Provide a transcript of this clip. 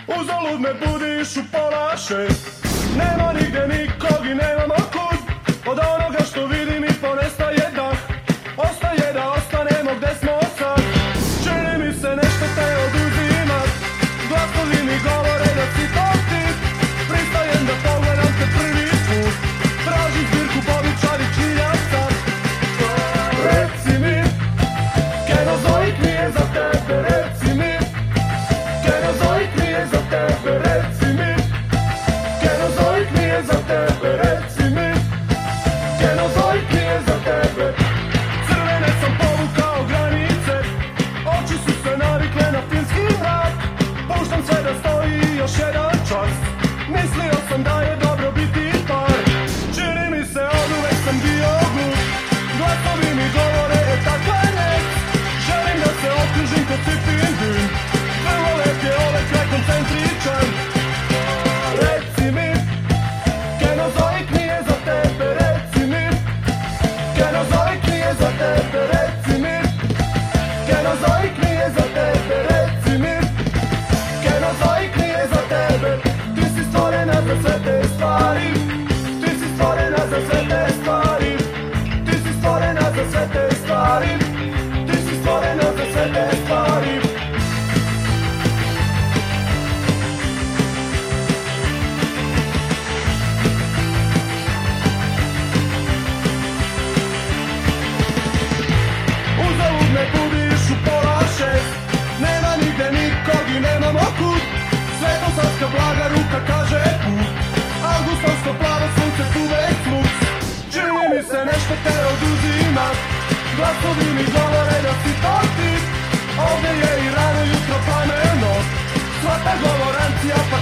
Uzalud me budiš u pola šest. Nema nigde nikog i nemamo kud. Od onoga što vidim i ponestaje dah. Ostaje da ostanemo gde smo sad. Čini mi se nešto te oduzimat. Glasovi mi govore da si to ti. Pristajem da pogledam te prvi put. Tražim zbirku bobičari činjaca. Reci mi, Kenozoik nije za tebe. Reci mi, Kenozoik nije za tebe. Reci mi, Kenozoik nije za tebe. Reci mi, Kenozoik nije za tebe. Crvene sam povukao granice. Oči su se navikle na filmski mrak. Puštam sve da stoji još jedan čas. Mislio sam da je dobro biti par. Čini mi se oduvek sam bio glup. Glasovi mi govore tako je nek. Želim da se okružim kod sipin dim. Vrlo lep je ovaj kraj koncentričan. Reci mi, Kenozoik nije za tebe. Reci mi, Kenozoik nije za tebe. Reci mi, Kenozoik nije za tebe. Reci mi, Kenozoik nije za tebe. Ti si stvorena za sve te stvari. Ti si stvorena za sve te stvari. Ti si stvorena za sve te stvari. Ti si stvorena za sve te stvari. Uzalud me budiš u pola šest. Nema nigde nikog i nemamo kud. Svetosavska blaga ruka kaže put. Augustovsko plavo sunce uvek flux. Čini mi se nešto te oduzima. Glasovi mi govore da si to ti. Ovde je i rano jutro plameno. Sva ta govorancija pa